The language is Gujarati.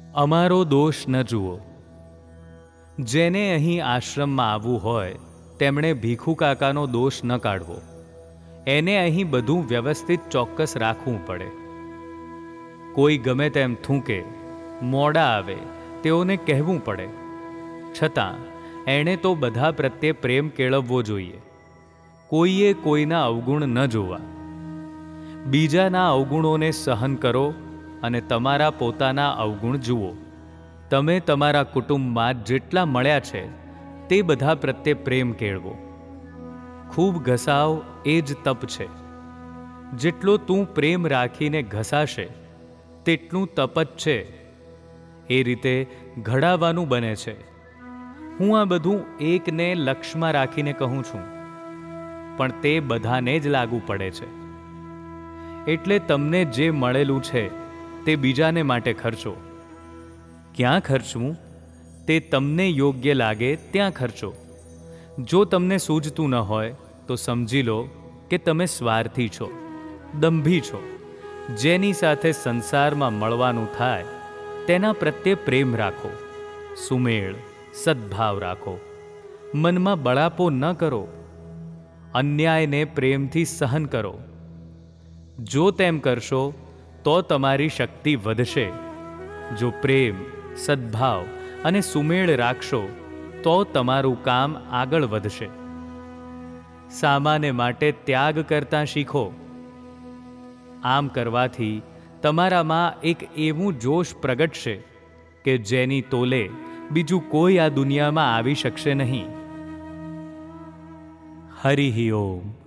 અમારો દોષ ન જુઓ. જેને અહીં આશ્રમમાં આવવું હોય તેમણે ભીખુ કાકાનો દોષ ન કાઢવો. એને અહીં બધું વ્યવસ્થિત ચોક્કસ રાખવું પડે. કોઈ ગમે તેમ થૂંકે, મોડા આવે તેઓને કહેવું પડે. છતાં એણે તો બધા પ્રત્યે પ્રેમ કેળવવો જોઈએ. કોઈએ કોઈના અવગુણ ન જોવા. બીજાના અવગુણોને સહન કરો અને તમારા પોતાના અવગુણ જુઓ. તમે તમારા કુટુંબમાં જેટલા મળ્યા છે તે બધા પ્રત્યે પ્રેમ કેળવો. ખૂબ ઘસાવ એ જ તપ છે. જેટલો તું પ્રેમ રાખીને ઘસાશે તેટલું તપ જ છે. એ રીતે ઘડાવાનું બને છે. હું આ બધું એકને લક્ષ્યમાં રાખીને કહું છું, પણ તે બધાને જ લાગુ પડે છે. એટલે તમને જે મળેલું છે તે બીજાને માટે ખર્ચો. ક્યાં ખર્ચવું તે તમને યોગ્ય લાગે ત્યાં ખર્ચો. જો તમને સૂઝતું ન હોય તો સમજી લો કે તમે સ્વાર્થી છો, દંભી છો. જેની સાથે સંસારમાં મળવાનું થાય તેના પ્રત્યે પ્રેમ રાખો, સુમેળ, સદ્ભાવ રાખો. મનમાં બળાપો ન કરો. અન્યાયને પ્રેમથી સહન કરો. જો તેમ કરશો તો તમારી શક્તિ વધશે. જો પ્રેમ, સદ્ભાવ અને સુમેળ રાખશો તો તમારું કામ આગળ વધશે. સામાન્ય માટે ત્યાગ કરતા શીખો. આમ કરવાથી તમારામાં એક એવું જોશ પ્રગટશે કે જેની તોલે બીજું કોઈ આ દુનિયામાં આવી શકશે નહીં. હરિ ઓમ.